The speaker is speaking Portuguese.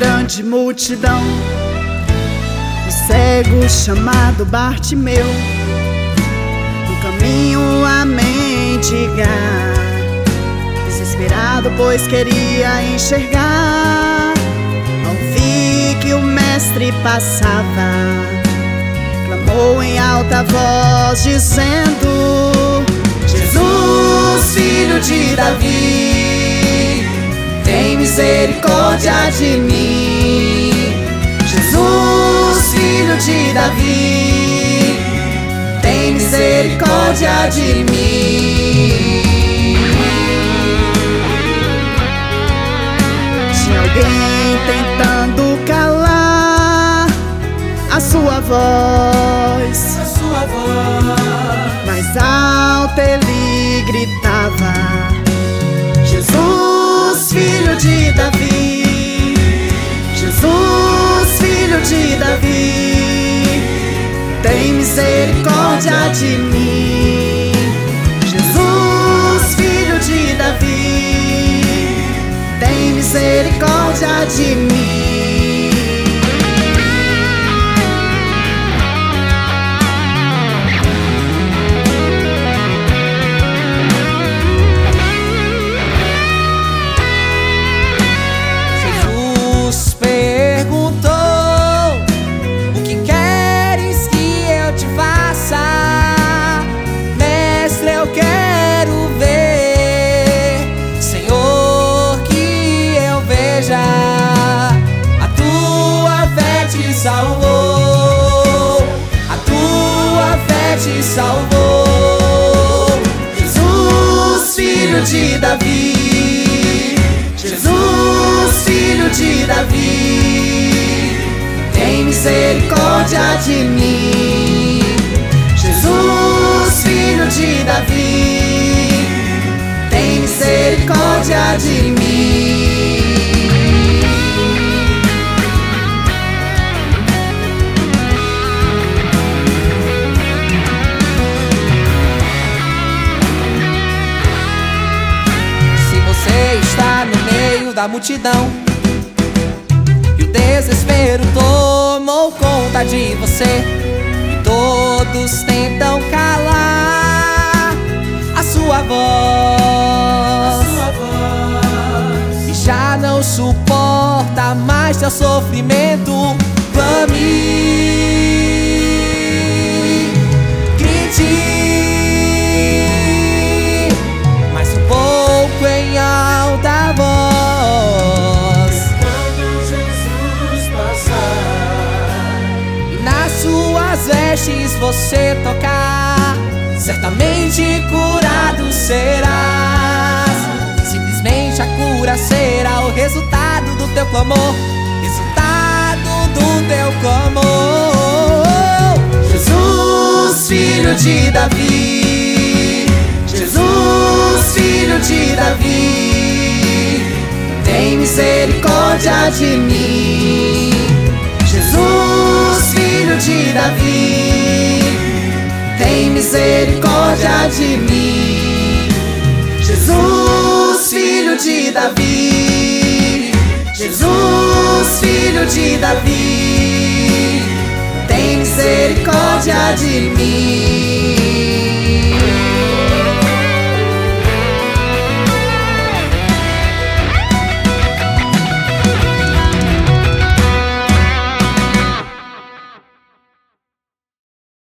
grande multidão, o cego chamado Bartimeu, no caminho a mendigar, desesperado pois queria enxergar. Ao ver que o mestre passava, clamou em alta voz dizendo: Jesus, filho de Davi, tem misericórdia de mim. Jesus, filho de Davi, tem misericórdia de mim. Tinha alguém tentando calar a sua voz, mais alto ele gritava: Jesus, filho de Davi, Jesus, filho de Davi, tem misericórdia de mim. Jesus, filho de Davi, tem misericórdia de mim. Salvou, a tua fé te salvou. Jesus, filho de Davi, Jesus, filho de Davi, tem misericórdia de mim. Jesus, filho de Davi, tem misericórdia de mim. Está no meio da multidão e o desespero tomou conta de você, e todos tentam calar a sua voz, e já não suporta mais seu sofrimento. Clame, grite mais um pouco em alta voz. Quando Jesus passar e nas suas vestes você tocar, certamente curado serás. Simplesmente a cura será o resultado do teu clamor, resultado do teu clamor. Jesus, filho de Davi, Jesus, filho de Davi, tem misericórdia de mim. Jesus, filho de Davi, tem misericórdia de mim. Jesus, filho de Davi, Jesus, filho de Davi, tem misericórdia de mim.